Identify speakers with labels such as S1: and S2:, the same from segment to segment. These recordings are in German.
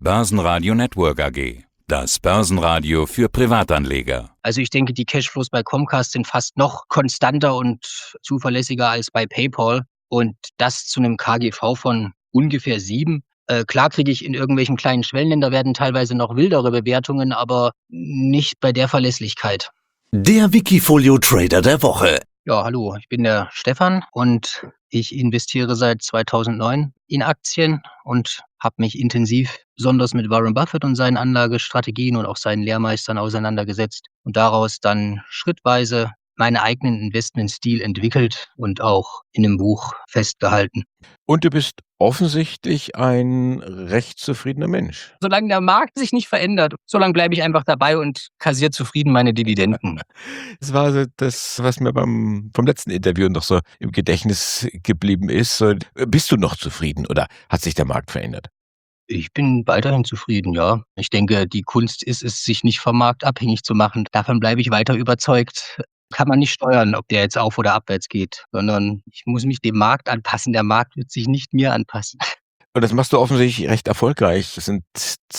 S1: Börsenradio Network AG. Das Börsenradio für Privatanleger.
S2: Also ich denke, die Cashflows bei Comcast sind fast noch konstanter und zuverlässiger als bei PayPal. Und das zu einem KGV von ungefähr 7. Klar kriege ich in irgendwelchen kleinen Schwellenländern werden teilweise noch wildere Bewertungen, aber nicht bei der Verlässlichkeit.
S3: Der Wikifolio-Trader der Woche.
S2: Ja, hallo, ich bin der Stefan und ich investiere seit 2009 in Aktien und habe mich intensiv besonders mit Warren Buffett und seinen Anlagestrategien und auch seinen Lehrmeistern auseinandergesetzt und daraus dann schrittweise meinen eigenen Investmentstil entwickelt und auch in einem Buch festgehalten.
S4: Und du bist offensichtlich ein recht zufriedener Mensch.
S2: Solange der Markt sich nicht verändert, solange bleibe ich einfach dabei und kassiere zufrieden meine Dividenden.
S4: Das war so das, was mir vom letzten Interview noch so im Gedächtnis geblieben ist. So, bist du noch zufrieden oder hat sich der Markt verändert?
S2: Ich bin weiterhin zufrieden, ja. Ich denke, die Kunst ist es, sich nicht vom Markt abhängig zu machen. Davon bleibe ich weiter überzeugt. Kann man nicht steuern, ob der jetzt auf- oder abwärts geht, sondern ich muss mich dem Markt anpassen. Der Markt wird sich nicht mir anpassen.
S4: Und das machst du offensichtlich recht erfolgreich. Das sind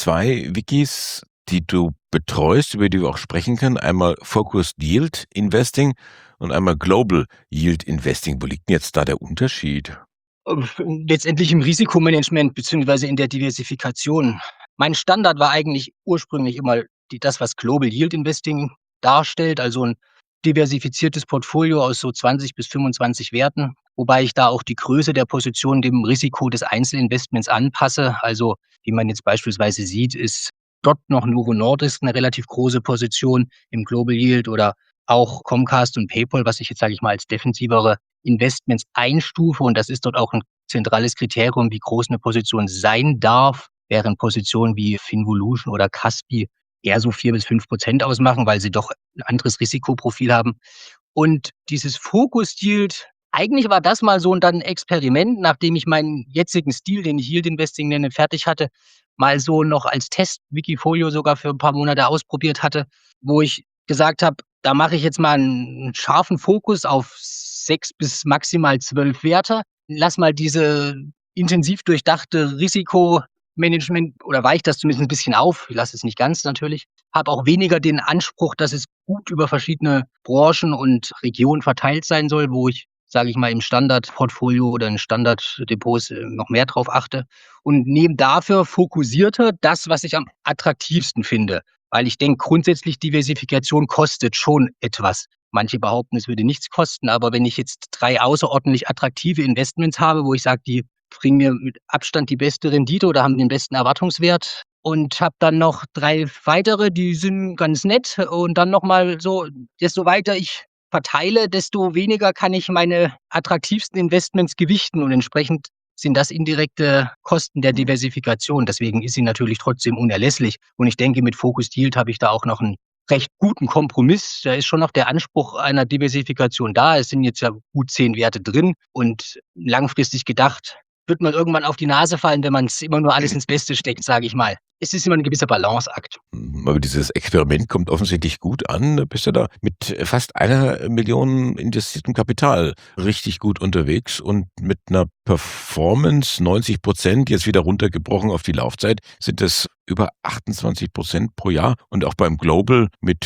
S4: 2 Wikis, die du betreust, über die wir auch sprechen können. Einmal Focused Yield Investing und einmal Global Yield Investing. Wo liegt denn jetzt da der Unterschied?
S2: Letztendlich im Risikomanagement beziehungsweise in der Diversifikation. Mein Standard war eigentlich ursprünglich immer das, was Global Yield Investing darstellt, also ein diversifiziertes Portfolio aus so 20 bis 25 Werten, wobei ich da auch die Größe der Position dem Risiko des Einzelinvestments anpasse. Also wie man jetzt beispielsweise sieht, ist dort noch Novo Nordisk eine relativ große Position im Global Yield oder auch Comcast und PayPal, was ich jetzt, sage ich mal, als defensivere Investments einstufe. Und das ist dort auch ein zentrales Kriterium, wie groß eine Position sein darf, während Positionen wie Finvolution oder Kaspi eher so 4-5% ausmachen, weil sie doch ein anderes Risikoprofil haben. Und dieses Focus Yield, eigentlich war das mal so dann ein Experiment, nachdem ich meinen jetzigen Stil, den ich Yield Investing nenne, fertig hatte, mal so noch als Test-Wikifolio sogar für ein paar Monate ausprobiert hatte, wo ich gesagt habe, da mache ich jetzt mal einen scharfen Fokus auf 6 bis maximal 12 Werte. Lass mal diese intensiv durchdachte Risikomanagement oder weiche das zumindest ein bisschen auf. Ich lasse es nicht ganz natürlich. Habe auch weniger den Anspruch, dass es gut über verschiedene Branchen und Regionen verteilt sein soll, wo ich, sage ich mal, im Standardportfolio oder in Standarddepots noch mehr drauf achte. Und nehme dafür fokussierter das, was ich am attraktivsten finde. Weil ich denke, grundsätzlich Diversifikation kostet schon etwas. Manche behaupten, es würde nichts kosten, aber wenn ich jetzt 3 außerordentlich attraktive Investments habe, wo ich sage, die bringen mir mit Abstand die beste Rendite oder haben den besten Erwartungswert und habe dann noch 3 weitere, die sind ganz nett und dann nochmal so, desto weiter ich verteile, desto weniger kann ich meine attraktivsten Investments gewichten und entsprechend sind das indirekte Kosten der Diversifikation. Deswegen ist sie natürlich trotzdem unerlässlich. Und ich denke, mit Focused Yield habe ich da auch noch einen recht guten Kompromiss. Da ist schon noch der Anspruch einer Diversifikation da. Es sind jetzt ja gut 10 Werte drin und langfristig gedacht wird man irgendwann auf die Nase fallen, wenn man es immer nur alles ins Beste steckt, sage ich mal. Es ist immer ein gewisser Balanceakt.
S4: Aber dieses Experiment kommt offensichtlich gut an. Da bist du da mit fast 1 Million investiertem Kapital richtig gut unterwegs und mit einer Performance 90%, jetzt wieder runtergebrochen auf die Laufzeit, sind es über 28% pro Jahr. Und auch beim Global mit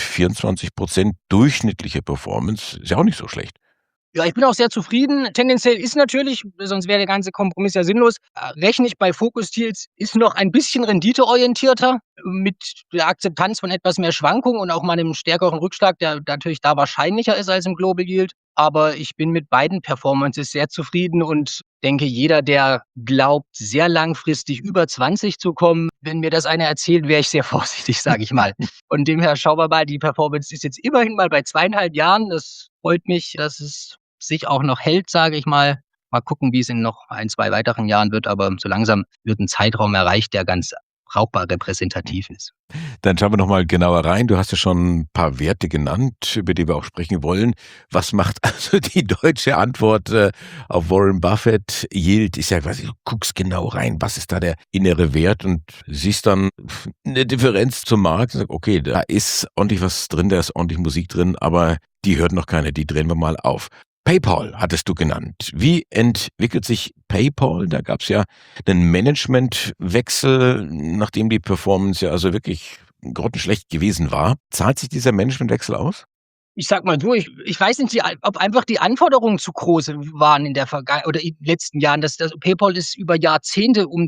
S4: 24% durchschnittliche Performance ist ja auch nicht so schlecht.
S2: Ja, ich bin auch sehr zufrieden. Tendenziell ist natürlich, sonst wäre der ganze Kompromiss ja sinnlos, rechne ich bei Focus Yields, ist noch ein bisschen renditeorientierter mit der Akzeptanz von etwas mehr Schwankung und auch mal einem stärkeren Rückschlag, der natürlich da wahrscheinlicher ist als im Global Yield. Aber ich bin mit beiden Performances sehr zufrieden und denke, jeder, der glaubt, sehr langfristig über 20 zu kommen, wenn mir das einer erzählt, wäre ich sehr vorsichtig, sage ich mal. Von dem her schauen wir mal, die Performance ist jetzt immerhin mal bei 2,5 Jahren. Das freut mich, dass es sich auch noch hält, sage ich mal. Mal gucken, wie es in noch 1, 2 weiteren Jahren wird, aber so langsam wird ein Zeitraum erreicht, der ganz brauchbar repräsentativ ist.
S4: Dann schauen wir noch mal genauer rein. Du hast ja schon ein paar Werte genannt, über die wir auch sprechen wollen. Was macht also die deutsche Antwort auf Warren Buffett? Yield ist ja quasi, du guckst genau rein, was ist da der innere Wert und siehst dann eine Differenz zum Markt und sagst, okay, da ist ordentlich was drin, da ist ordentlich Musik drin, aber die hört noch keiner, die drehen wir mal auf. PayPal hattest du genannt. Wie entwickelt sich PayPal? Da gab es ja einen Managementwechsel, nachdem die Performance ja also wirklich grottenschlecht gewesen war. Zahlt sich dieser Managementwechsel aus?
S2: Ich sag mal so, ich weiß nicht, ob einfach die Anforderungen zu groß waren in der oder in den letzten Jahren. Das PayPal ist über Jahrzehnte um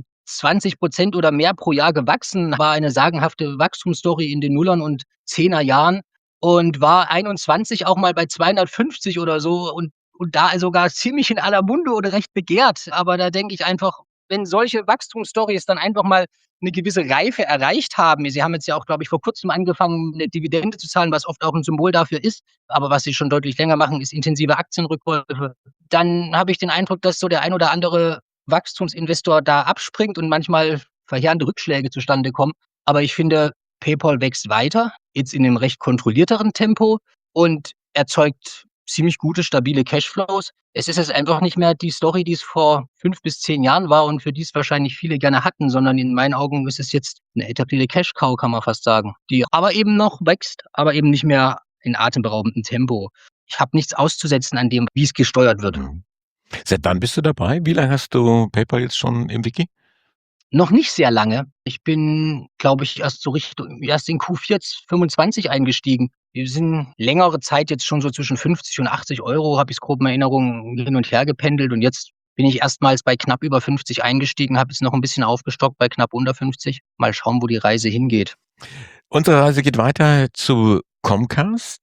S2: 20% oder mehr pro Jahr gewachsen, war eine sagenhafte Wachstumsstory in den Nullern und Zehner Jahren und war 21 auch mal bei 250 oder so und da sogar ziemlich in aller Munde oder recht begehrt. Aber da denke ich einfach, wenn solche Wachstumsstories dann einfach mal eine gewisse Reife erreicht haben. Sie haben jetzt ja auch, glaube ich, vor Kurzem angefangen, eine Dividende zu zahlen, was oft auch ein Symbol dafür ist. Aber was sie schon deutlich länger machen, ist intensive Aktienrückkäufe. Dann habe ich den Eindruck, dass so der ein oder andere Wachstumsinvestor da abspringt und manchmal verheerende Rückschläge zustande kommen. Aber ich finde, PayPal wächst weiter, jetzt in einem recht kontrollierteren Tempo und erzeugt ziemlich gute, stabile Cashflows. Es ist jetzt einfach nicht mehr die Story, die es vor 5 bis 10 Jahren war und für die es wahrscheinlich viele gerne hatten, sondern in meinen Augen ist es jetzt eine etablierte Cash-Cow, kann man fast sagen, die aber eben noch wächst, aber eben nicht mehr in atemberaubendem Tempo. Ich habe nichts auszusetzen an dem, wie es gesteuert wird.
S4: Mhm. Seit wann bist du dabei? Wie lange hast du PayPal jetzt schon im Wiki?
S2: Noch nicht sehr lange. Ich bin, glaube ich, erst in Q4 25 eingestiegen. Wir sind längere Zeit jetzt schon so zwischen 50 und 80 €, habe ich's grob in Erinnerung, hin und her gependelt und jetzt bin ich erstmals bei knapp über 50 eingestiegen, habe jetzt noch ein bisschen aufgestockt bei knapp unter 50. Mal schauen, wo die Reise hingeht.
S4: Unsere Reise geht weiter zu Comcast.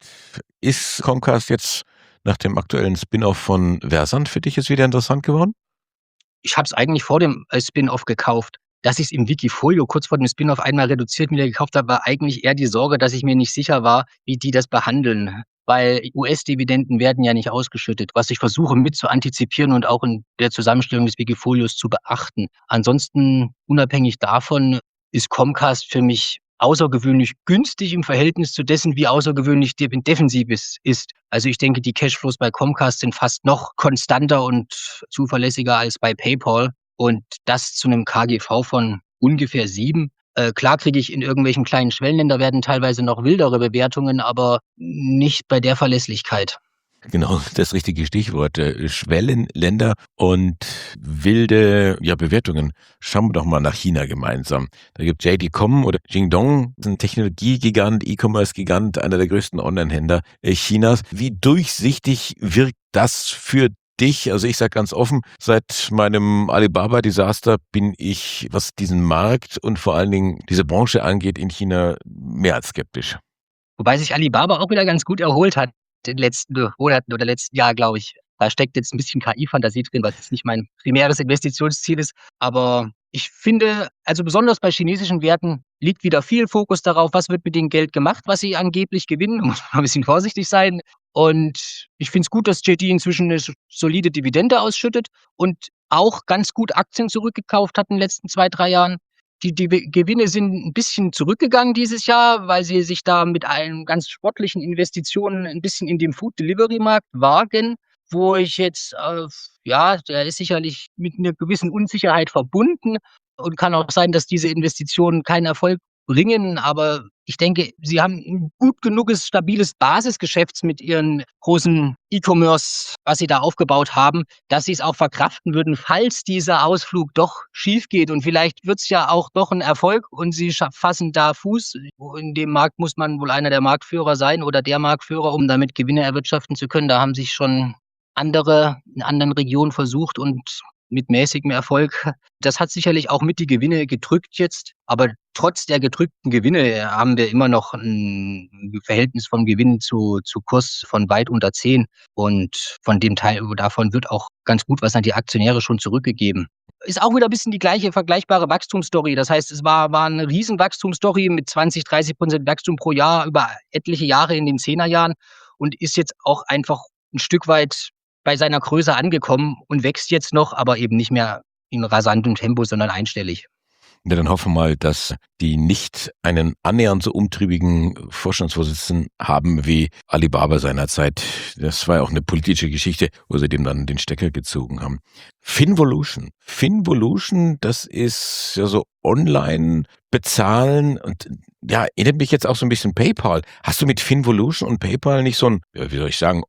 S4: Ist Comcast jetzt nach dem aktuellen Spin-off von Versant für dich jetzt wieder interessant geworden?
S2: Ich habe es eigentlich vor dem Spin-off gekauft. Dass ich's im Wikifolio kurz vor dem Spin-off einmal reduziert wieder gekauft habe, war eigentlich eher die Sorge, dass ich mir nicht sicher war, wie die das behandeln. Weil US-Dividenden werden ja nicht ausgeschüttet, was ich versuche mit zu antizipieren und auch in der Zusammenstellung des Wikifolios zu beachten. Ansonsten, unabhängig davon, ist Comcast für mich außergewöhnlich günstig im Verhältnis zu dessen, wie außergewöhnlich defensiv es ist. Also ich denke, die Cashflows bei Comcast sind fast noch konstanter und zuverlässiger als bei PayPal. Und das zu einem KGV von ungefähr 7. Klar kriege ich in irgendwelchen kleinen Schwellenländer werden teilweise noch wildere Bewertungen, aber nicht bei der Verlässlichkeit.
S4: Genau, das richtige Stichwort. Schwellenländer und wilde Bewertungen. Schauen wir doch mal nach China gemeinsam. Da gibt JD.com oder Jingdong, ein Technologiegigant, E-Commerce-Gigant, einer der größten Online-Händler Chinas. Wie durchsichtig wirkt das für dich? Also ich sage ganz offen, seit meinem Alibaba-Desaster bin ich, was diesen Markt und vor allen Dingen diese Branche angeht, in China mehr als skeptisch.
S2: Wobei sich Alibaba auch wieder ganz gut erholt hat in den letzten Monaten oder letzten Jahr, glaube ich. Da steckt jetzt ein bisschen KI-Fantasie drin, was jetzt nicht mein primäres Investitionsziel ist. Aber ich finde, also besonders bei chinesischen Werten liegt wieder viel Fokus darauf, was wird mit dem Geld gemacht, was sie angeblich gewinnen. Da muss man ein bisschen vorsichtig sein. Und ich finde es gut, dass JD inzwischen eine solide Dividende ausschüttet und auch ganz gut Aktien zurückgekauft hat in den letzten 2, 3 Jahren. Die Gewinne sind ein bisschen zurückgegangen dieses Jahr, weil sie sich da mit einem ganz sportlichen Investitionen ein bisschen in dem Food-Delivery-Markt wagen, wo ich jetzt, der ist sicherlich mit 'ner gewissen Unsicherheit verbunden und kann auch sein, dass diese Investitionen keinen Erfolg bringen. Aber ich denke, sie haben 'n gut genuges, stabiles Basisgeschäfts mit ihren großen E-Commerce, was sie da aufgebaut haben, dass sie's auch verkraften würden, falls dieser Ausflug doch schiefgeht. Und vielleicht wird's ja auch doch 'n Erfolg und sie fassen da Fuß. In dem Markt muss man wohl einer der Marktführer sein oder der Marktführer, um damit Gewinne erwirtschaften zu können. Da haben sich schon andere in anderen Regionen versucht und mit mäßigem Erfolg. Das hat sicherlich auch mit die Gewinne gedrückt jetzt, aber trotz der gedrückten Gewinne haben wir immer noch 'n Verhältnis vom Gewinn zu Kurs von weit unter 10 und von dem Teil davon wird auch ganz gut was an die Aktionäre schon zurückgegeben. Ist auch wieder bisschen die gleiche vergleichbare Wachstumsstory. Das heißt, es war 'ne Riesenwachstumsstory mit 20, 30% Wachstum pro Jahr über etliche Jahre in den Zehnerjahren und ist jetzt auch einfach 'n Stück weit bei seiner Größe angekommen und wächst jetzt noch, aber eben nicht mehr in rasantem Tempo, sondern einstellig.
S4: Ja, dann hoffen wir mal, dass die nicht einen annähernd so umtriebigen Vorstandsvorsitzenden haben wie Alibaba seinerzeit. Das war ja auch eine politische Geschichte, wo sie dem dann den Stecker gezogen haben. Finvolution, das ist ja so online bezahlen und ja, erinnert mich jetzt auch so ein bisschen PayPal. Hast du mit Finvolution und PayPal nicht so ein, ja, wie soll ich sagen,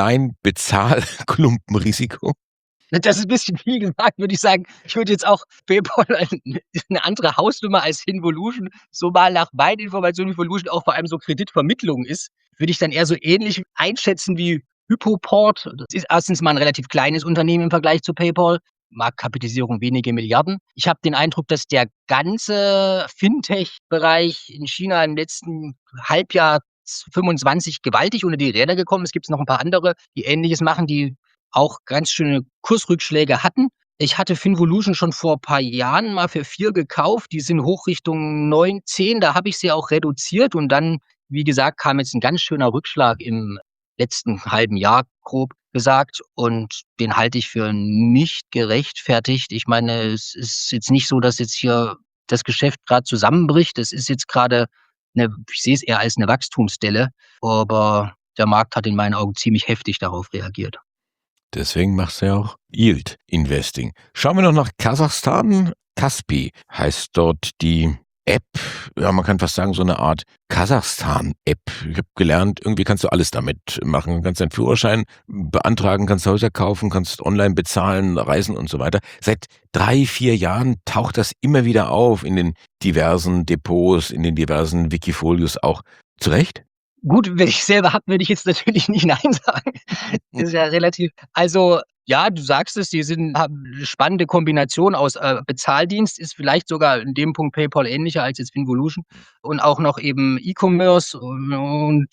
S4: Online-Bezahlklumpenrisiko?
S2: Das ist ein bisschen viel gesagt, würde ich sagen. Ich würde jetzt auch PayPal eine andere Hausnummer als Finvolution, so mal nach meinen Informationen, wie Finvolution auch vor allem so Kreditvermittlung ist, würde ich dann eher so ähnlich einschätzen wie Hypoport. Das ist erstens mal ein relativ kleines Unternehmen im Vergleich zu PayPal. Marktkapitalisierung wenige Milliarden. Ich habe den Eindruck, dass der ganze Fintech-Bereich in China im letzten Halbjahr 25 gewaltig unter die Räder gekommen ist. Es gibt noch ein paar andere, die Ähnliches machen, die auch ganz schöne Kursrückschläge hatten. Ich hatte Finvolution schon vor ein paar Jahren mal für 4 gekauft. Die sind hoch Richtung 9, 10. Da habe ich sie auch reduziert. Und dann, wie gesagt, kam jetzt ein ganz schöner Rückschlag im letzten halben Jahr, grob gesagt. Und den halte ich für nicht gerechtfertigt. Ich meine, es ist jetzt nicht so, dass jetzt hier das Geschäft gerade zusammenbricht. Es ist jetzt gerade ich sehe es eher als eine Wachstumsdelle. Aber der Markt hat in meinen Augen ziemlich heftig darauf reagiert.
S4: Deswegen machst du ja auch Yield Investing. Schauen wir noch nach Kasachstan. Kaspi heißt dort die App. Ja, man kann fast sagen, so eine Art Kasachstan-App. Ich habe gelernt, irgendwie kannst du alles damit machen. Du kannst deinen Führerschein beantragen, kannst Häuser kaufen, kannst online bezahlen, reisen und so weiter. Seit 3, 4 Jahren taucht das immer wieder auf in den diversen Depots, in den diversen Wikifolios auch. Zu Recht?
S2: Gut, wenn ich selber habe, würde ich jetzt natürlich nicht nein sagen. Das ist ja relativ. Also, ja, du sagst es, haben eine spannende Kombination aus Bezahldienst, ist vielleicht sogar in dem Punkt PayPal ähnlicher als jetzt Finvolution und auch noch eben E-Commerce und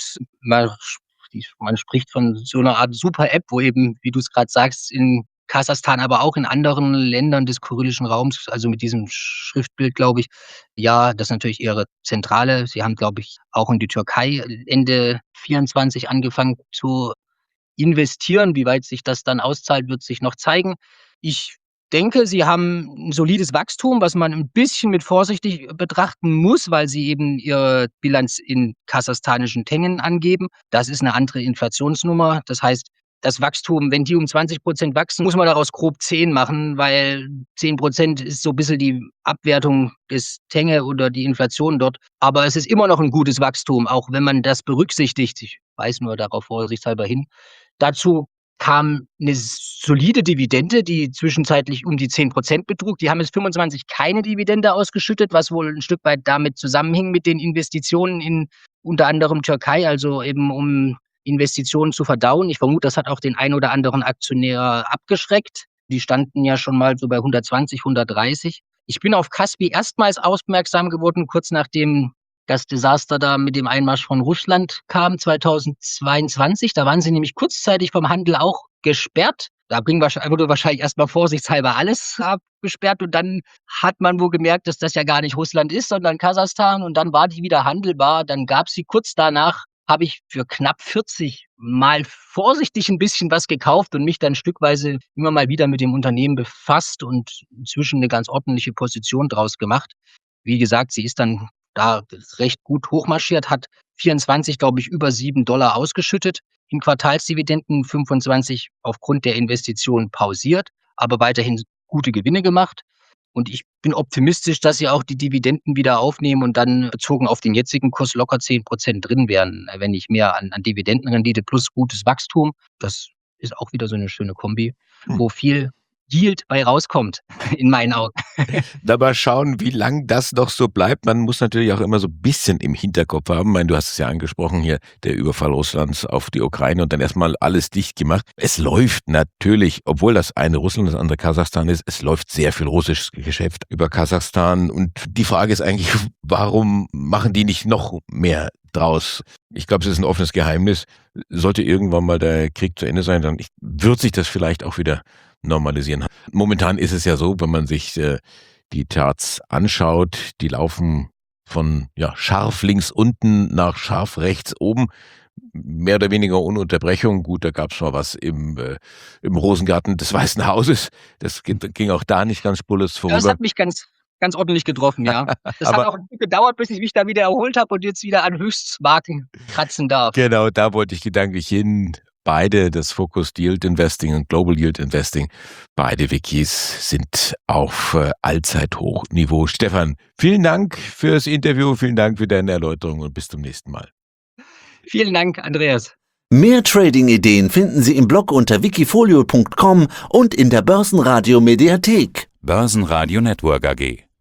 S2: man spricht von so einer Art Super-App, wo eben, wie du es gerade sagst, in Kasachstan, aber auch in anderen Ländern des kyrillischen Raums, also mit diesem Schriftbild, glaube ich. Ja, das ist natürlich ihre Zentrale. Sie haben, glaube ich, auch in die Türkei Ende 24 angefangen zu investieren. Wie weit sich das dann auszahlt, wird sich noch zeigen. Ich denke, sie haben ein solides Wachstum, was man ein bisschen mit vorsichtig betrachten muss, weil sie eben ihre Bilanz in kasachstanischen Tengen angeben. Das ist eine andere Inflationsnummer. Das heißt, das Wachstum, wenn die um 20% wachsen, muss man daraus grob 10 machen, weil 10% ist so ein bisschen die Abwertung des Tenge oder die Inflation dort. Aber es ist immer noch ein gutes Wachstum, auch wenn man das berücksichtigt. Ich weise nur darauf vorsichtshalber hin. Dazu kam eine solide Dividende, die zwischenzeitlich um die 10% betrug. Die haben jetzt 25 keine Dividende ausgeschüttet, was wohl ein Stück weit damit zusammenhing mit den Investitionen in unter anderem Türkei, also eben um Investitionen zu verdauen. Ich vermute, das hat auch den ein oder anderen Aktionär abgeschreckt. Die standen ja schon mal so bei 120, 130. Ich bin auf Kaspi erstmals aufmerksam geworden, kurz nachdem das Desaster da mit dem Einmarsch von Russland kam, 2022. Da waren sie nämlich kurzzeitig vom Handel auch gesperrt. Da wurde wahrscheinlich erstmal vorsichtshalber alles abgesperrt und dann hat man wohl gemerkt, dass das ja gar nicht Russland ist, sondern Kasachstan und dann war die wieder handelbar. Dann gab sie kurz danach, habe ich für knapp 40 mal vorsichtig ein bisschen was gekauft und mich dann stückweise immer mal wieder mit dem Unternehmen befasst und inzwischen eine ganz ordentliche Position draus gemacht. Wie gesagt, sie ist dann da recht gut hochmarschiert, hat 24, glaube ich, über $7 ausgeschüttet, in Quartalsdividenden 25 aufgrund der Investition pausiert, aber weiterhin gute Gewinne gemacht. Und ich bin optimistisch, dass sie auch die Dividenden wieder aufnehmen und dann bezogen auf den jetzigen Kurs locker 10% drin wären, wenn nicht mehr an Dividendenrendite plus gutes Wachstum. Das ist auch wieder so eine schöne Kombi, wo viel Yield bei rauskommt, in meinen Augen.
S4: Dabei schauen, wie lang das noch so bleibt. Man muss natürlich auch immer so ein bisschen im Hinterkopf haben. Ich meine, du hast es ja angesprochen hier, der Überfall Russlands auf die Ukraine und dann erstmal alles dicht gemacht. Es läuft natürlich, obwohl das eine Russland, das andere Kasachstan ist, es läuft sehr viel russisches Geschäft über Kasachstan. Und die Frage ist eigentlich, warum machen die nicht noch mehr draus? Ich glaube, es ist ein offenes Geheimnis. Sollte irgendwann mal der Krieg zu Ende sein, dann wird sich das vielleicht auch wieder normalisieren. Momentan ist es ja so, wenn man sich die Charts anschaut, die laufen von scharf links unten nach scharf rechts oben, mehr oder weniger ohne Unterbrechung. Gut, da gab es mal was im Rosengarten des Weißen Hauses. Das ging auch da nicht ganz spurlos vorüber.
S2: Das hat mich ganz ganz ordentlich getroffen, ja. Das hat
S4: Aber-
S2: auch ein Stück gedauert, bis ich mich da wieder erholt habe und jetzt wieder an Höchstmarken kratzen darf.
S4: Genau, da wollte ich gedanklich hin. Beide, das Focused Yield Investing und Global Yield Investing, beide Wikis sind auf Allzeithochniveau. Stefan, vielen Dank fürs Interview, vielen Dank für deine Erläuterung und bis zum nächsten Mal.
S2: Vielen Dank, Andreas.
S3: Mehr Trading-Ideen finden Sie im Blog unter wikifolio.com und in der Börsenradio Mediathek.
S1: Börsenradio Network AG.